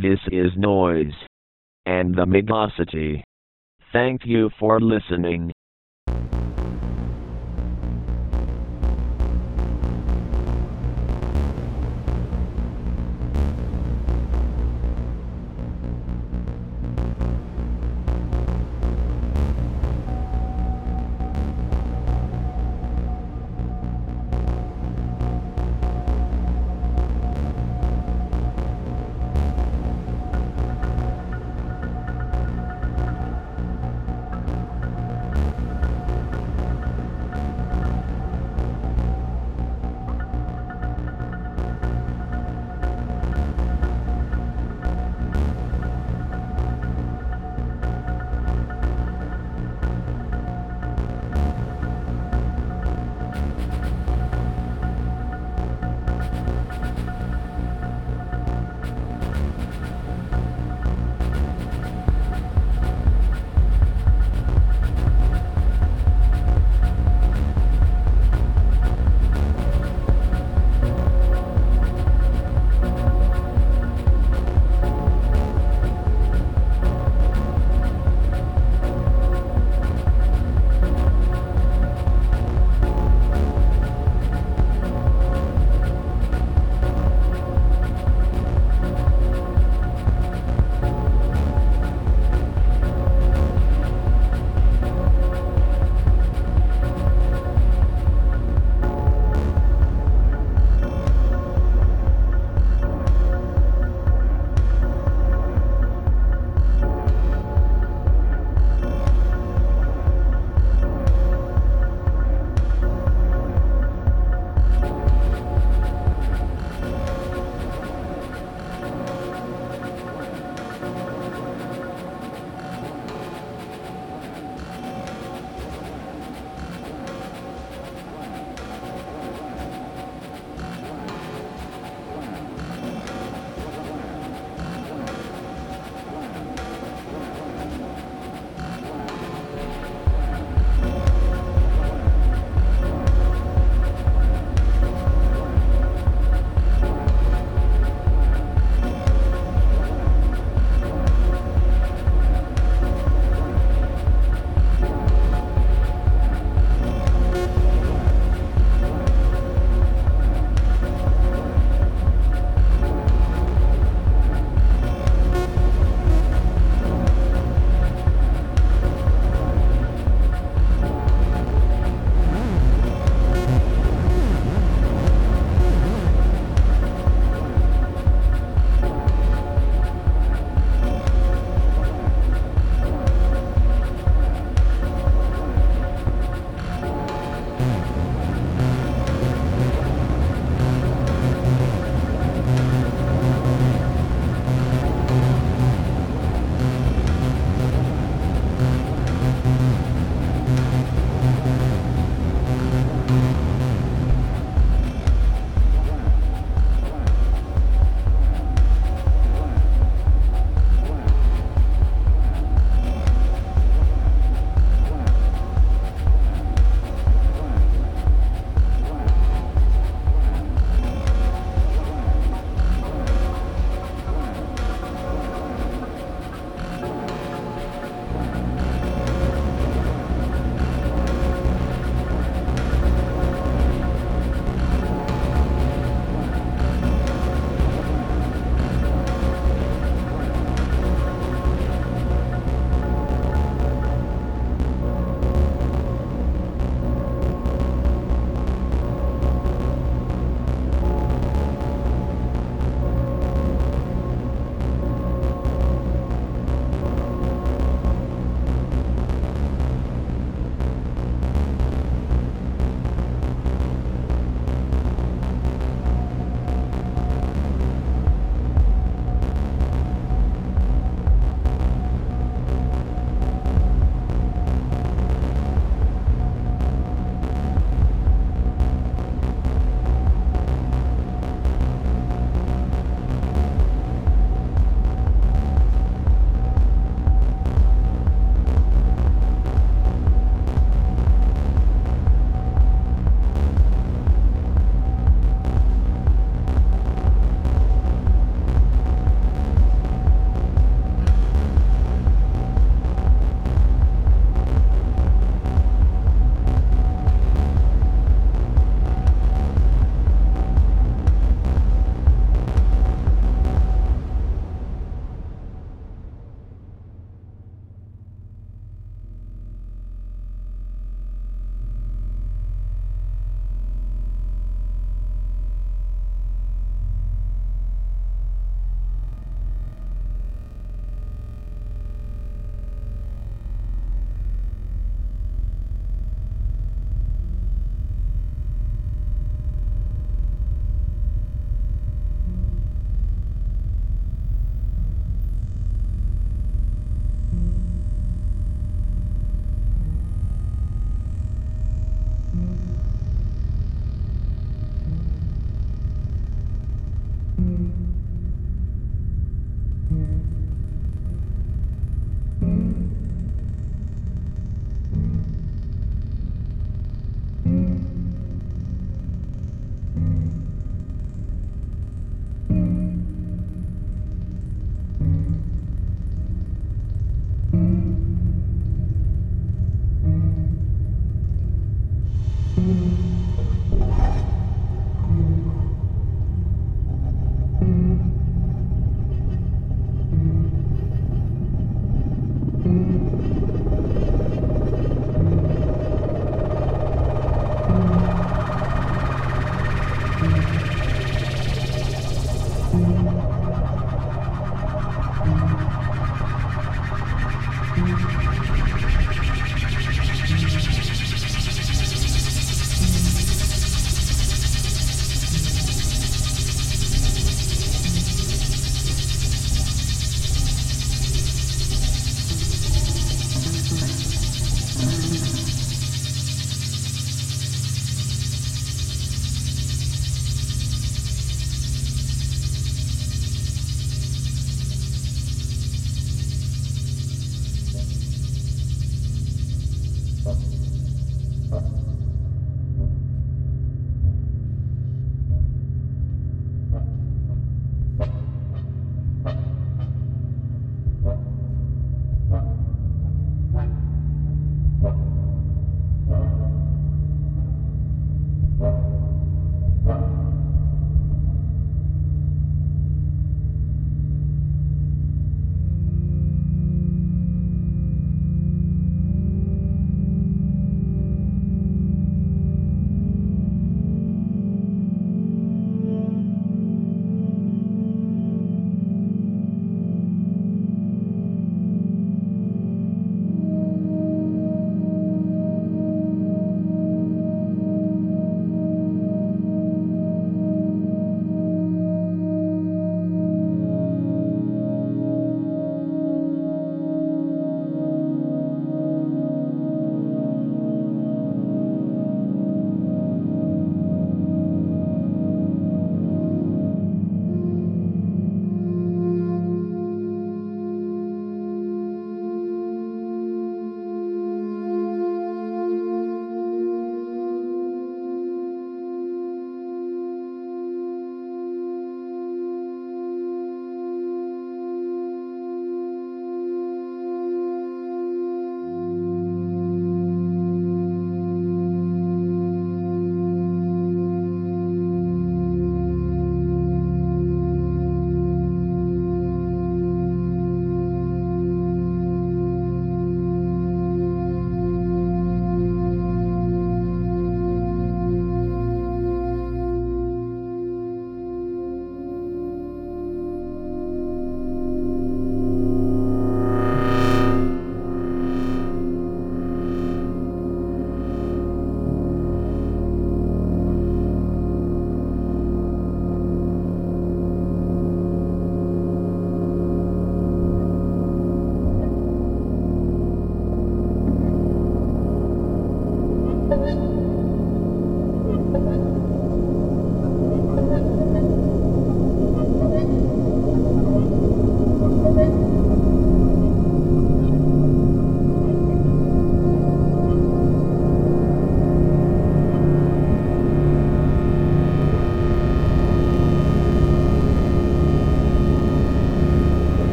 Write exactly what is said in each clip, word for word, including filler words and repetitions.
This is noise and the Migosity. Thank you for listening.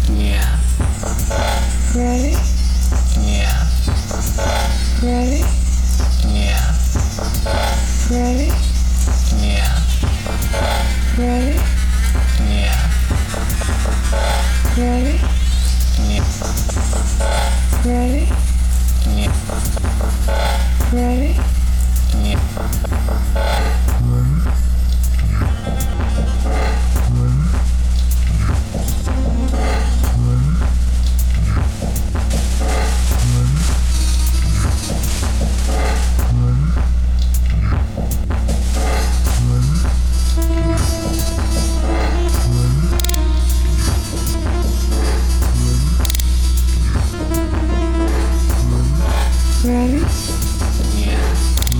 Yeah. Ready? Yeah. Ready? Yeah. Ready? Yeah. Ready? Yeah. Ready? Yeah. Ready? Yeah. Ready? Ready? Yeah.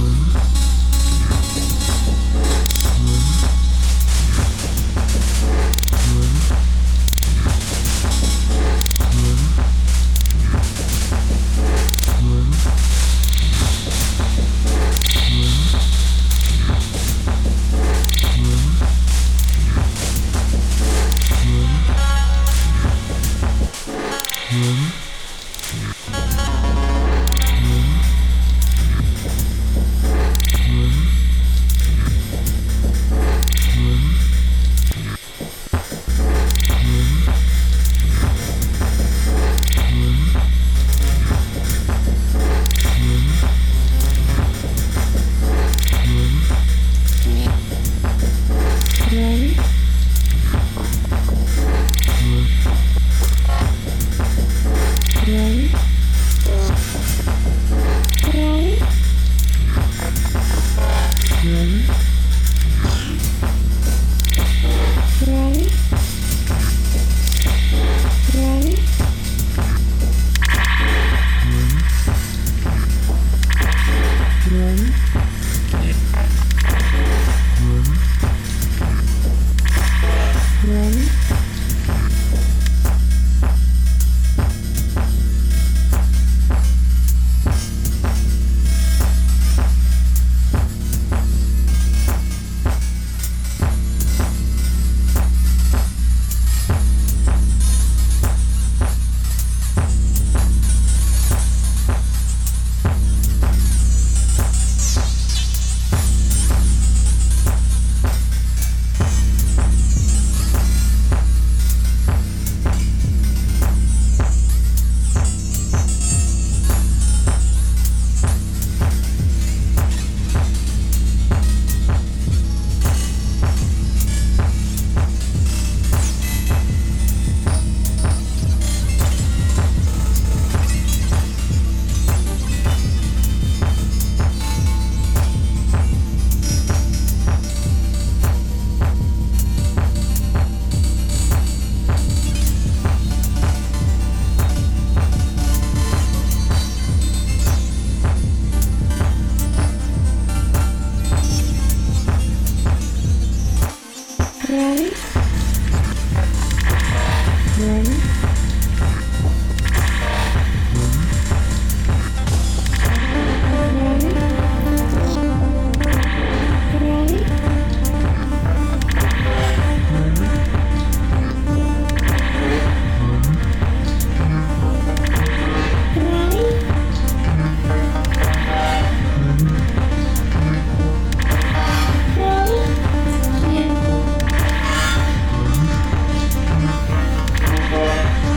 Ready? Ready? Ready? Ready? Ready? Ready? Ready? Ready? Ready? Ready? Ready? Ready? Ready? Ready?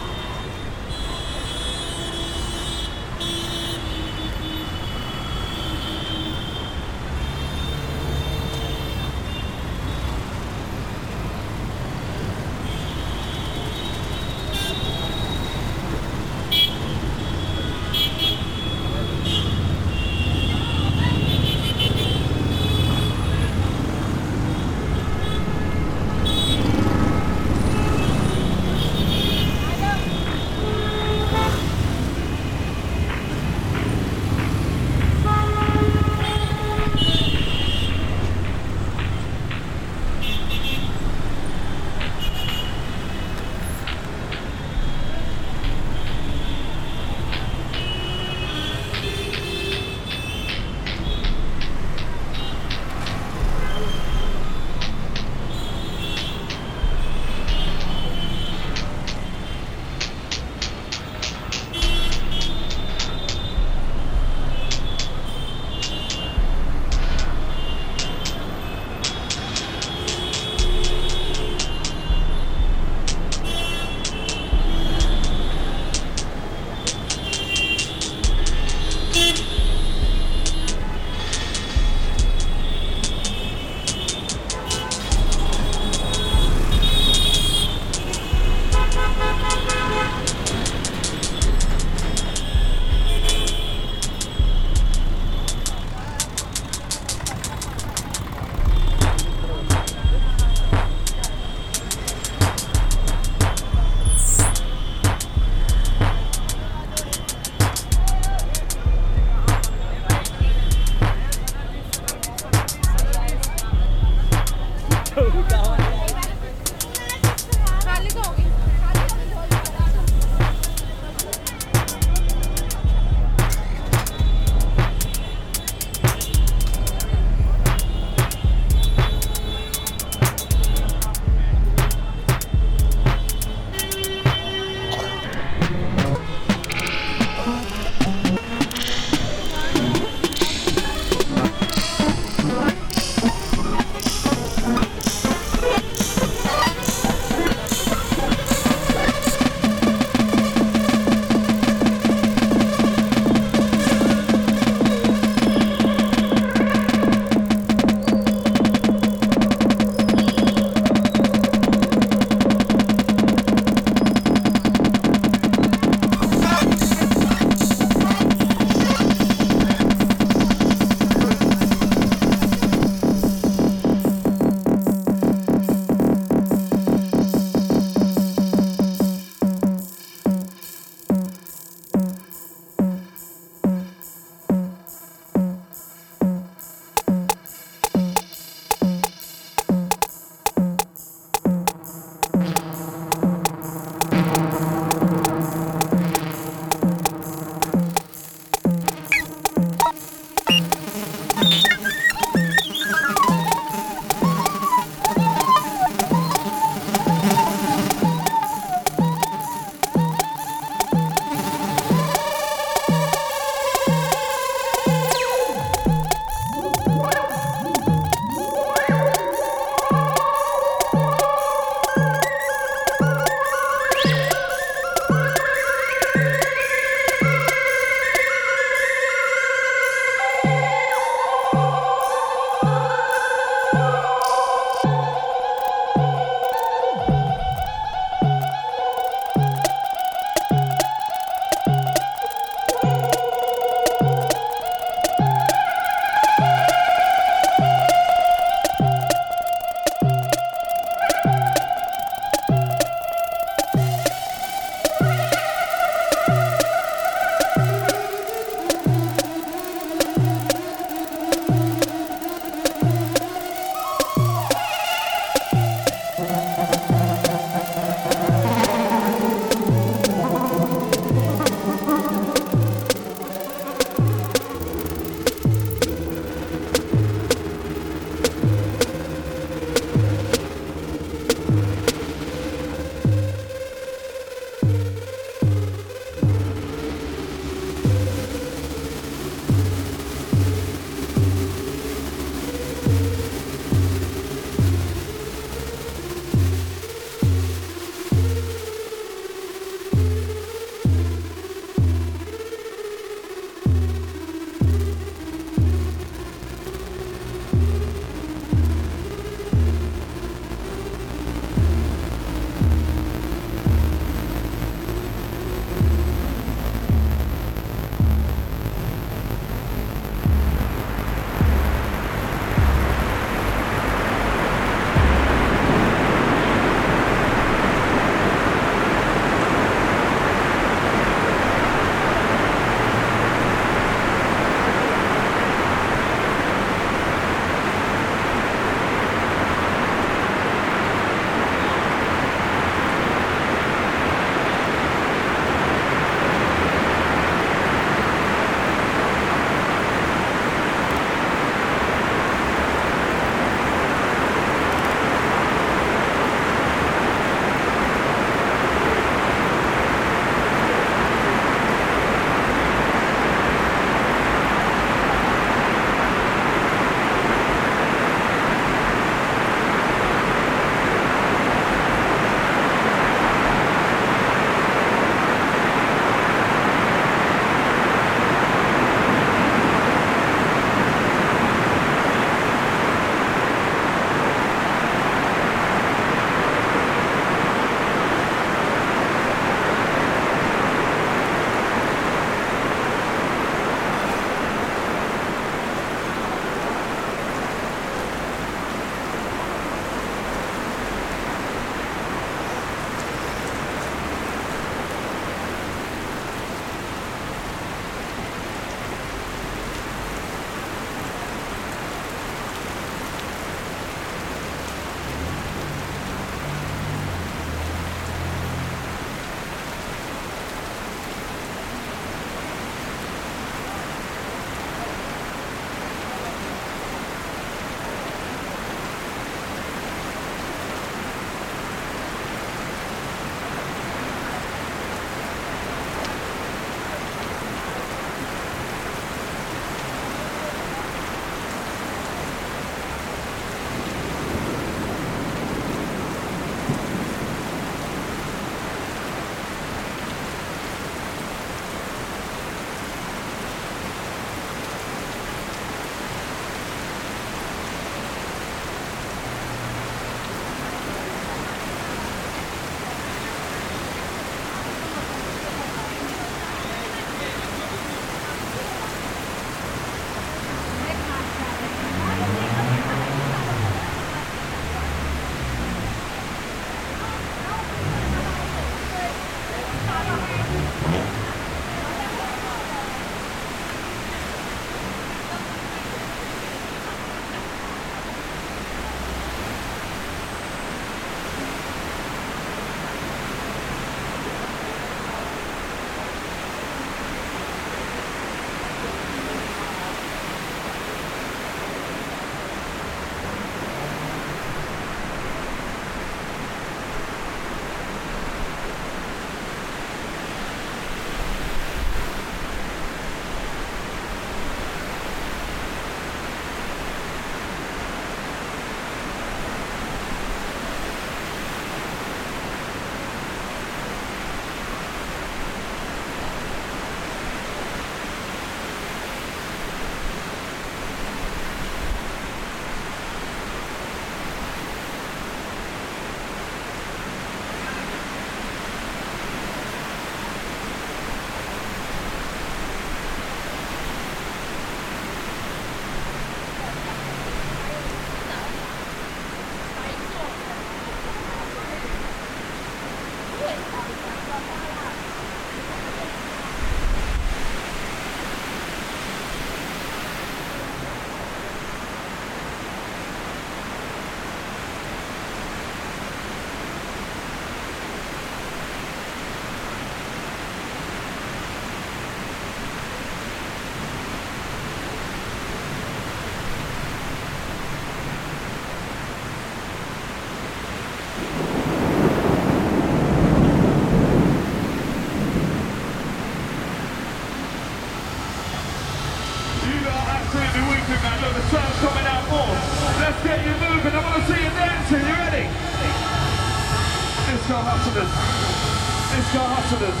Let's go hustlers. Let's go hustlers.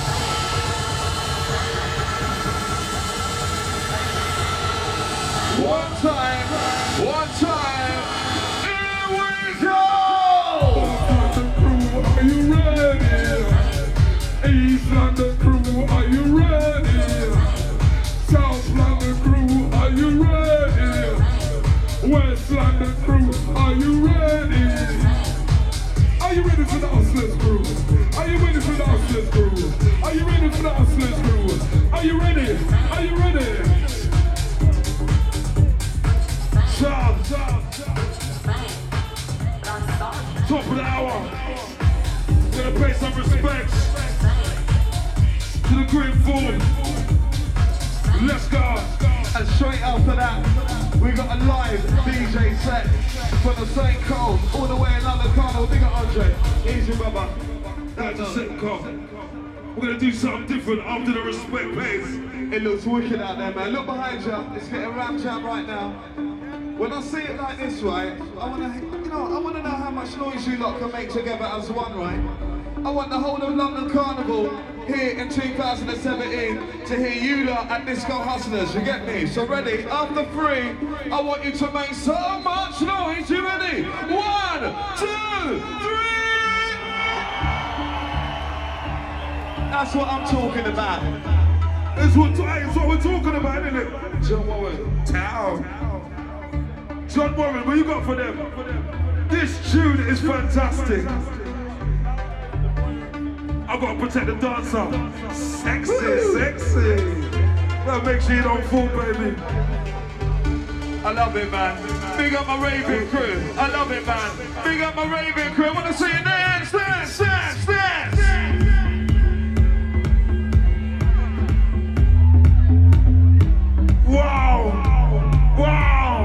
One time, one time, here we go! London crew, are you ready? East London crew, are you ready? South London crew, are you ready? West London crew, are you ready? Are you ready for the Hustlers crew? Are you ready for the Hustlers crew? Are you ready for the Hustlers crew? Are you ready? Are you ready? Shout, shout, shout. Top of the hour. Gonna pay some respects to the Green Food. Let's go. And straight after that, we got a live D J set from the Saint Cold, all the way in London Carnival. Big up Andre. Easy brother. That's a sitcom. We're gonna do something different after the respect pays. It looks wicked out there, man. Look behind you. It's getting ram jam right now. When I see it like this, right, I wanna, you know, I wanna know how much noise you lot can make together as one, right? I want the whole of London Carnival here in two thousand seventeen to hear you lot at Disco Hustlers. You get me? So ready? After three, I want you to make so much noise. You ready? One, two, three. That's what I'm talking about. That's what, that's what we're talking about, isn't it? John Warren. Town. John Warren, what you got for them? This tune is fantastic. I've got to protect the dancer. Sexy, Woo! Sexy. Well, make sure you don't fall, baby. I love it, man. Big up my raving crew. I love it, man. Big up my raving crew. I want to see you dance, dance, dance, dance. Wow! Wow!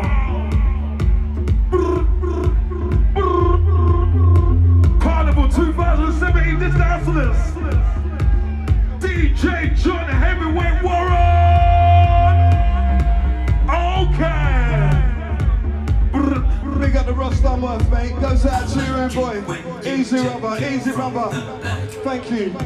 Carnival twenty seventeen, this Hustlers. D J John Heavyweight Warren! Okay! Big up the Rostam worth, mate. Goes out to you, boy. Easy rubber, easy rubber. Thank you.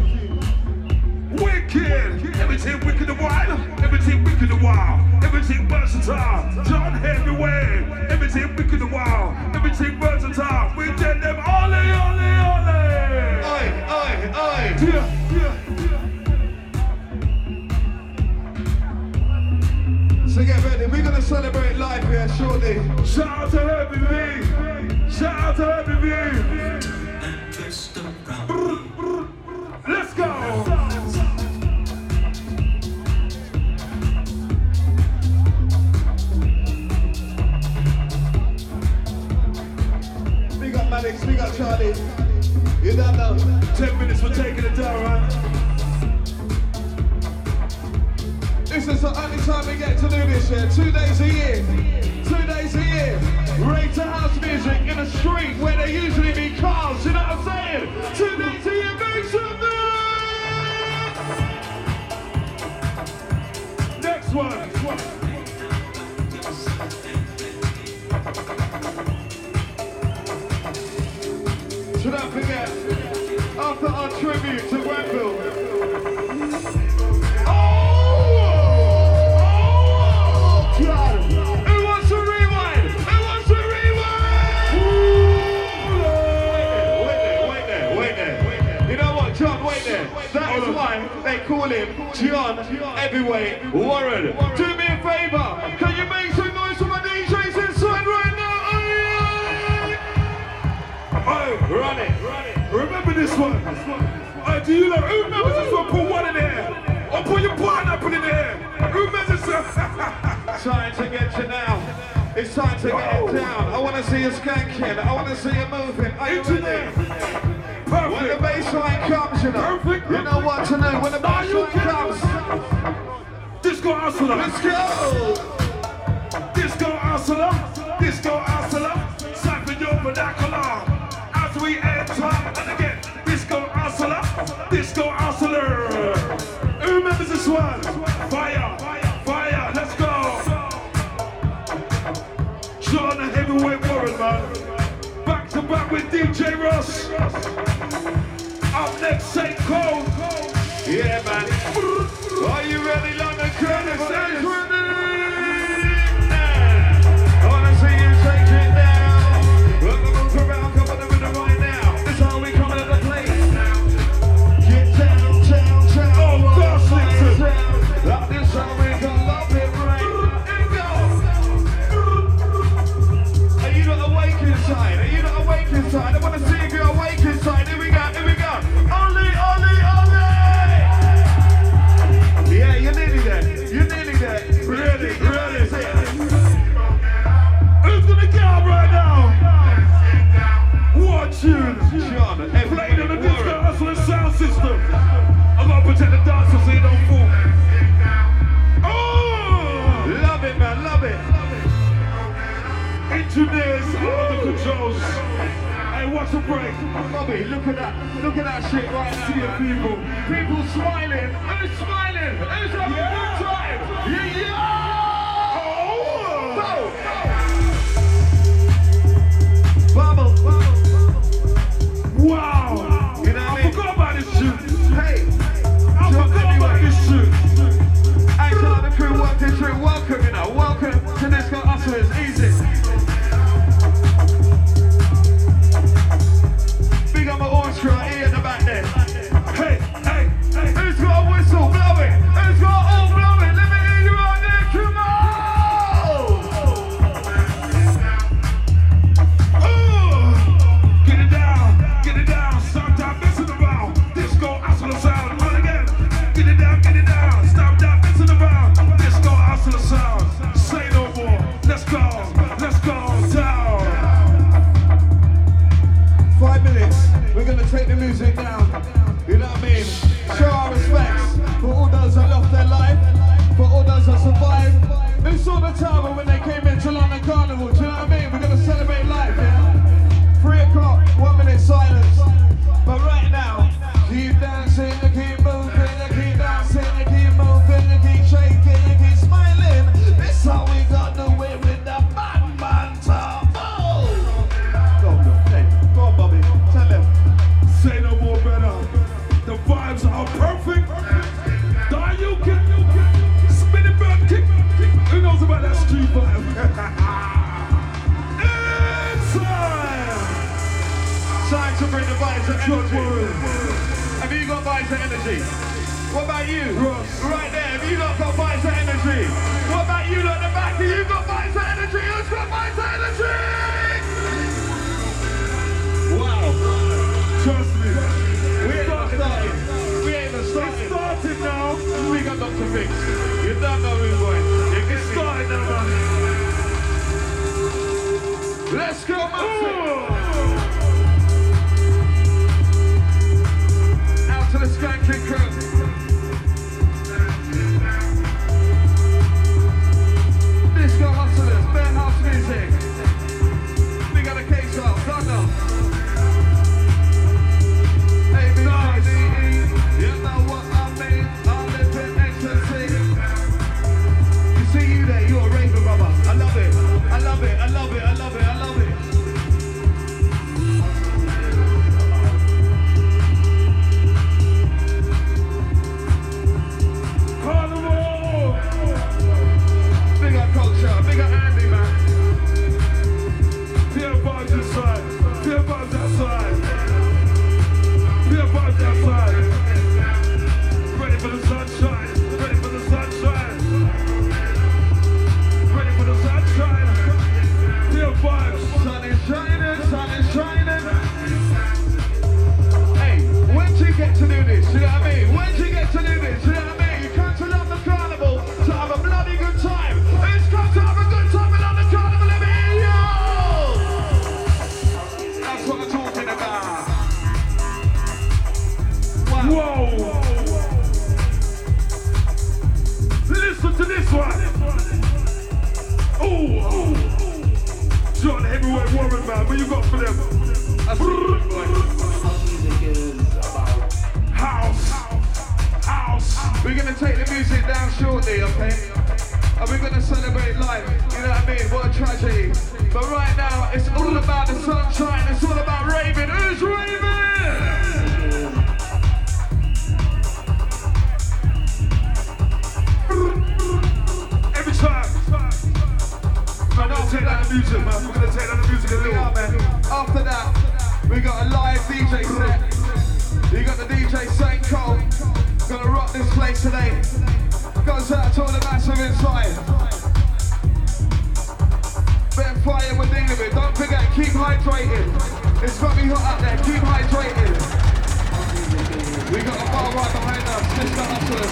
Wicked! Everything wicked and wild. Everything wicked and wild. Everything versatile. John Heavyweight. Everything wicked and wild. Everything versatile. We did them ole, ole, ole. Oi, oi, oi. Yeah, yeah. So get ready. We're gonna celebrate live here shortly. Shout out to Heavy V. Shout out to Heavy V. Let's go. Big up Maddox, big up Charlie. You don't know. Ten minutes for taking it down, right? This is the only time we get to do this here. Two days a year. Two days a year. Rave to house music in a street where there usually be cars. You know what I'm saying? Two days a year, make some noise! Next one. So don't forget, after our tribute to Grenville. Oh! Oh! God! Who wants to rewind? Who wants to rewind? Wait there, wait there, wait there, wait there. You know what, John, wait there. That is why they call him John Heavyweight Warren. Do me a favour, can you make some noise for my D Js inside right now? Oh, Run it, run it. remember this one? Uh, do you know, who remembers this one? Put one in the air. Or put your pineapple in the air. Who remembers this one? Time to get you now. It's time to get it down. I want to see you skanking. I want to see you moving. Are you Into ready? there. When the Perfect. bass line comes, you know. Perfect. You know what to do. When the Are bass you line kidding comes. us? Disco Hustler. Let's go. Disco Hustler. Disco Hustler. Siphon your vernacular. As we enter, and again, Disco Hustler. Disco Hustler. Who remembers this one? Fire. Fire. Let's go. John Heavyweight Warren, man. Back to back with D J Ross. Up next, Saint Cole. Yeah, man. Are you ready, London Carnival? Is ready? I wanna see you take it down. We're gonna move around, come on the rhythm right now. This is how we come into the place. Get down, down, down. Oh, gosh, listen. Like this how we gonna love it, right? Here we go. Are you not awake inside? Are you not awake inside? I wanna see if you're awake inside. Here we go, here we go. Ollie, Ollie, Ollie! Yeah, you're nearly there. You're nearly there. Ready, ready. Who's gonna get up right now? What tune? Sean, Playing on the Disco Hustler sound system. I gotta protect the dancers so you don't fall. Oh! love it, man, love it. Engineers are on the controls. Hey, what's the break? Bobby, look at that. Look at that shit right now. See the people. People smiling. Who's smiling? Who's having Yeah. a good time? Yeah, yeah! Oh! Bubble, bubble. Wow! You know what I I mean? forgot about this tune. Hey, I Jump forgot about anyway. this tune. Axel and the crew working through. Welcome, you know. Welcome to Disco Hustlers. Easy. Big up my orange crew right here in the back there. Hey, hey, hey. Who's got a whistle? Blow it. Who's got all blow it? Let me hear you out there. Come on! Oh! Get it down, get it down. Stop that messing around. Disco Hustler sound. Run again. Get it down, get it down. Stop that messing around. Disco Hustler sound. Say no more. Let's go, let's go down. Five minutes, we're gonna take the music down. You know what I mean? Show our respects for all those that lost their life, for all those that survived. Who saw the tower when they came into London Carnival? Do you know what I mean? We're gonna celebrate life, yeah? Three o'clock, one minute silence. But right now, keep dancing, you keep moving, you keep dancing, you keep moving, you keep shaking, you keep smiling. This how we got the way with the bad man turbo. Go on, hey, go on, Bobby. Tell them. Say no more better. The vibes are perfect. Die you can spin it back, kick. Who knows about that street vibe? It's time. Time to bring the vibes of Good energy. word. Have you got vibes of energy? What about you? Ross. Right there, have you not got vibes of energy? What about you lot at the back? Have you got vibes of energy? Who's got vibes of energy? Wow. Trust me. We ain't even started. We ain't even started. It's started now. We got Doctor Fix. You don't know who's going. You get Started now, man. Let's go, man. Out to the skanking crew. Disco Hustlers, Burn House Music. We got a case off, Thunder. A, B, C, D, E. You know what I mean? I'll live in ecstasy. You see you there, you're a raver, brother. I love it. I love it. I love it. I love it. I love it. Carnival. Big up culture. Big up Andy, man. Pure vibes inside. Pure vibes outside. Pure vibes outside. Ready for the sunshine. Ready for the sunshine. Ready for the sunshine. Pure vibes. Sun is shining. Sun is shining. Hey, when do you get to do this? You know what I mean? When do you get to do this? You know what I mean? You come to London Carnival to have a bloody good time. Who's come to have a good time at London Carnival? Let me hear you! That's what I'm talking about. Wow. Whoa! Listen to this one. Oh, John Heavyweight Warren, man. What you got for them? That's what I'm doing. House. House. We're gonna take the music down shortly, okay? And we're gonna celebrate life. You know what I mean? What a tragedy. But right now, it's all about the sunshine. It's all about raving. Who's raving? live D J set. You got the D J Saint Cole. Gonna rock this place today. Goes out to all the massive inside. Bit of fire we're dealing with. Don't forget, keep hydrated. It's gonna be hot out there. Keep hydrated. We got a bar right behind us. Sister Hustlers.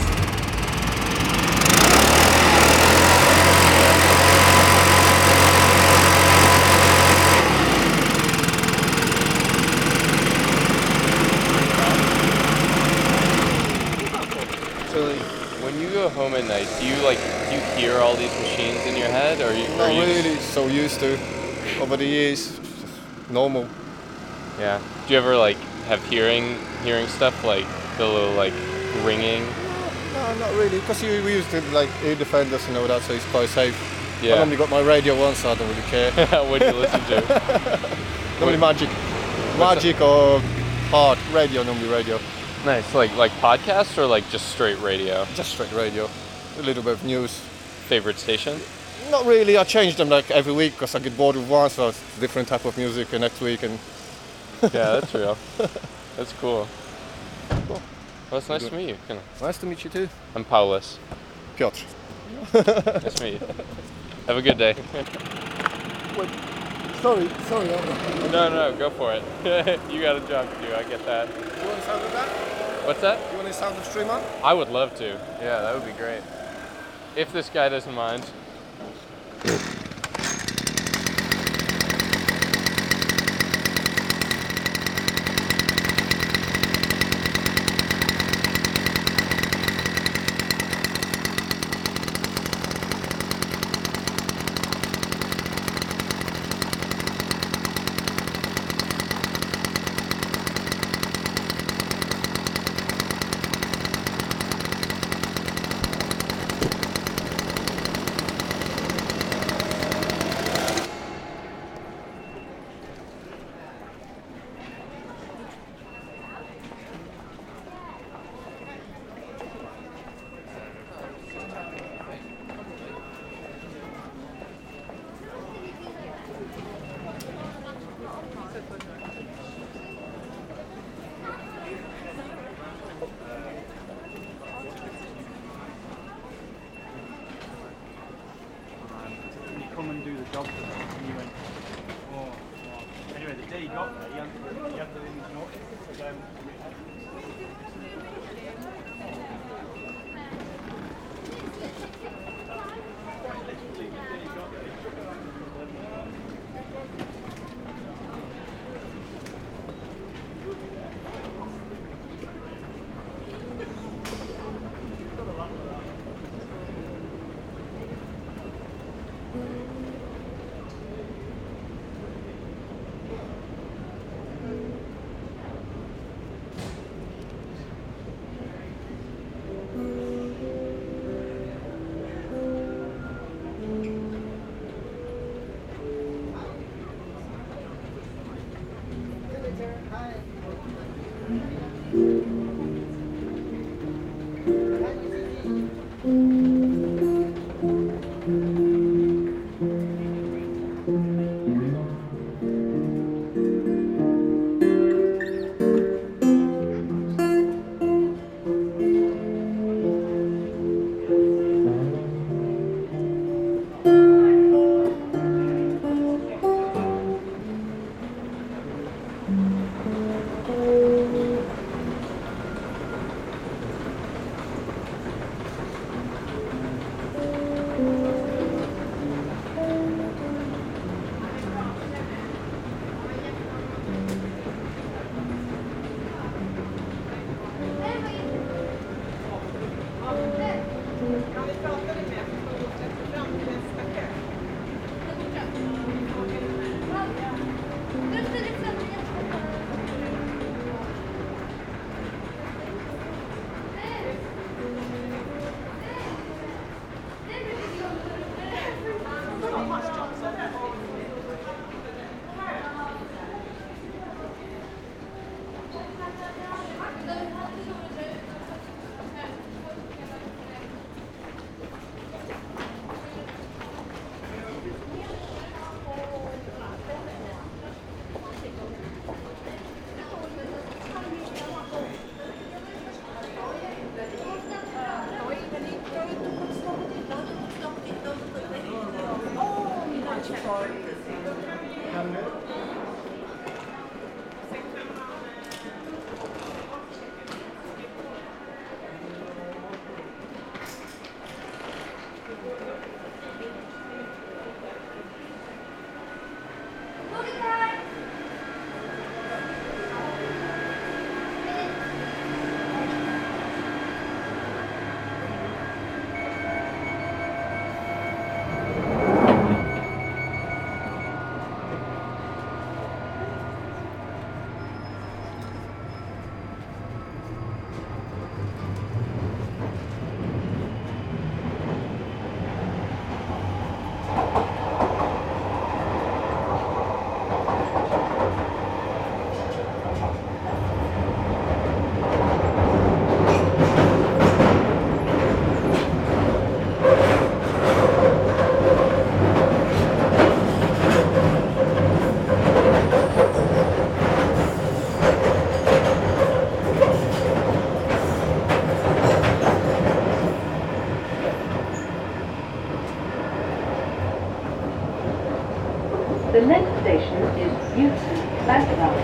So like, when you go home at night, do you like do you hear all these machines in your head, or you? Not or you really, so used to. Over the years, normal. Yeah. Do you ever like have hearing hearing stuff like the little like ringing? No, not really, because we used to like ear defenders and all that, so it's quite safe. Yeah. I normally got my radio on, so I don't really care. What do you listen to? Normally magic. Magic or hard. Radio, normally radio. Nice. Like like podcasts or like just straight radio? Just straight radio. A little bit of news. Favorite station? Not really, I change them like every week because I get bored with one, so it's different type of music and next week. And Yeah, that's real. That's cool. Cool. Well, it's nice to meet you. Kinda. Nice to meet you too. I'm Paulus. Piotr. Nice to meet you. Have a good day. Wait, sorry, sorry. No, no, go for it. You got a job to do. I get that. You want to sound of that? What's that? You want to sound of streamer? I would love to. Yeah, that would be great. If this guy doesn't mind. Come and do the job for them, and you went, oh, oh. Anyway, the day he got there, he hadn't, he hadn't done anything notice. So, um,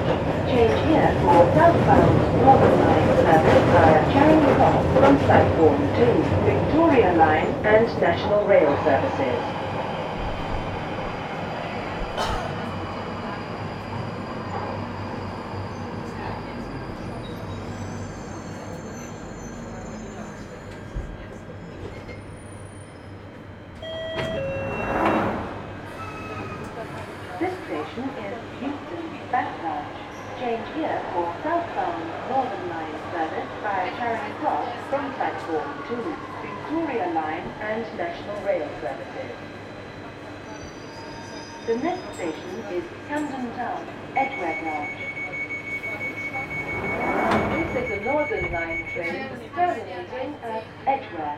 Garage. Change here for southbound Northern Line service via Charing Cross from platform two, Victoria Line and National Rail services. This station is Houston Backlash. Change here for southbound Northern Line service via Charing Cross from platform two, Victoria Line and National Rail services. The next station is Camden Town, Edgware Grange. This is a Northern Line train terminating at Edgware.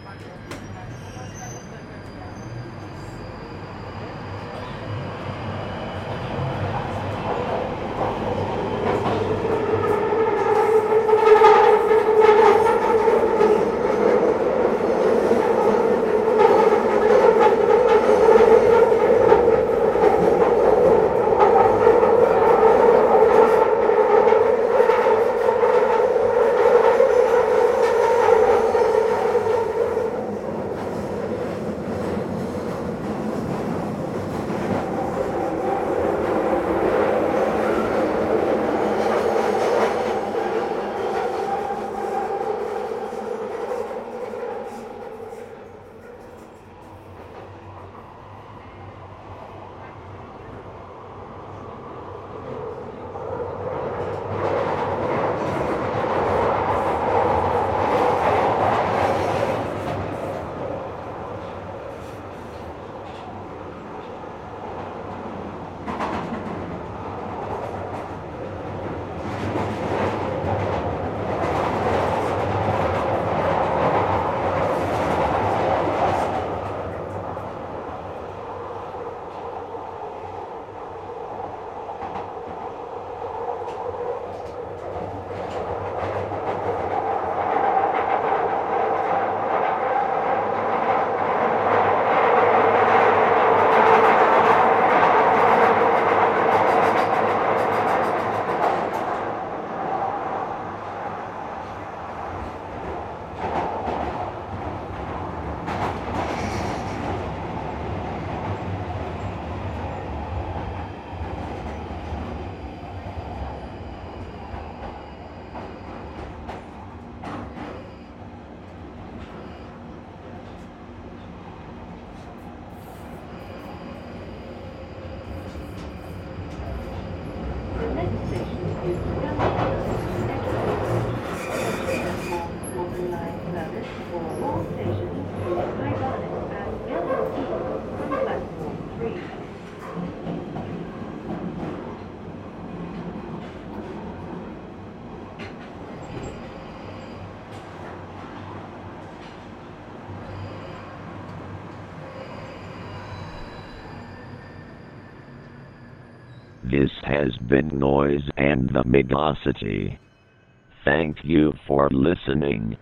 This has been Noise and the Megacity. Thank you for listening.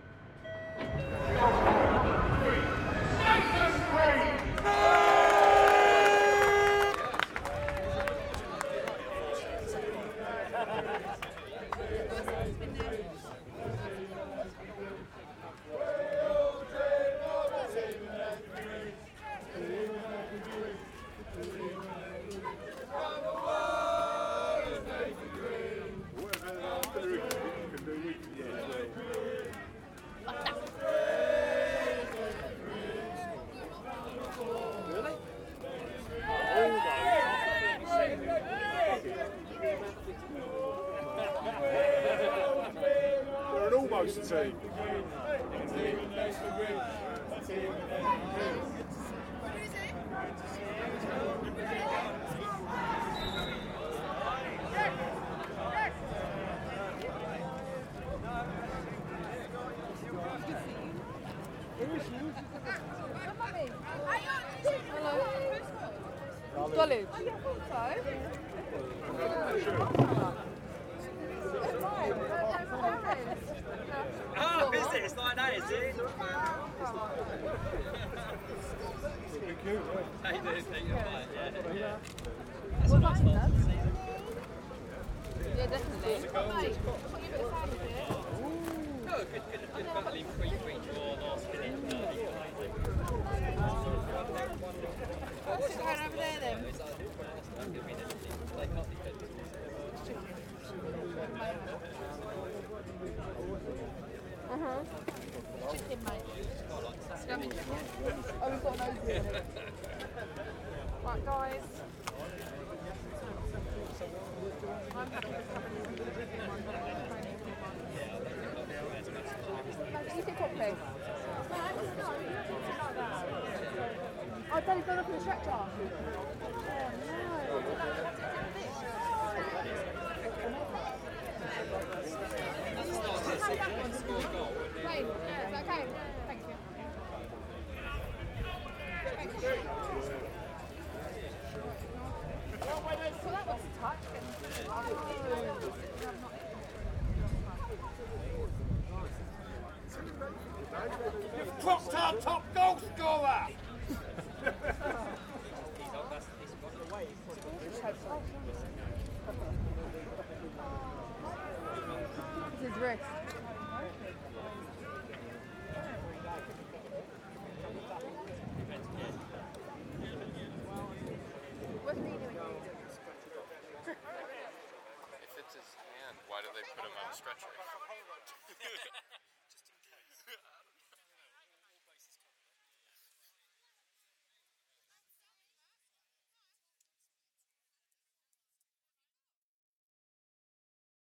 Dolly. Oh, is it? It's like that, is it? How you doing? Thank you. Yeah. That's a nice start to the season. definitely. Oh, mate, I'll put you a bit of sand in it. No, good, good, good battling free free draw last minute. What's it going over there then? Uh-huh. Chicken, mate. Scummy chicken. Oh, we've got those here. Right, guys. I'm happy with coming in. You sit properly. No, no, you don't like that. Oh, Daddy's gone up in the tractor. Oh, no. Wait, yeah, is that okay? Thank you. Thank you. So that was a touch. You've crossed our top goal scorer! This is Rex. What's he doing? If it's his hand, why do they put him on a stretcher?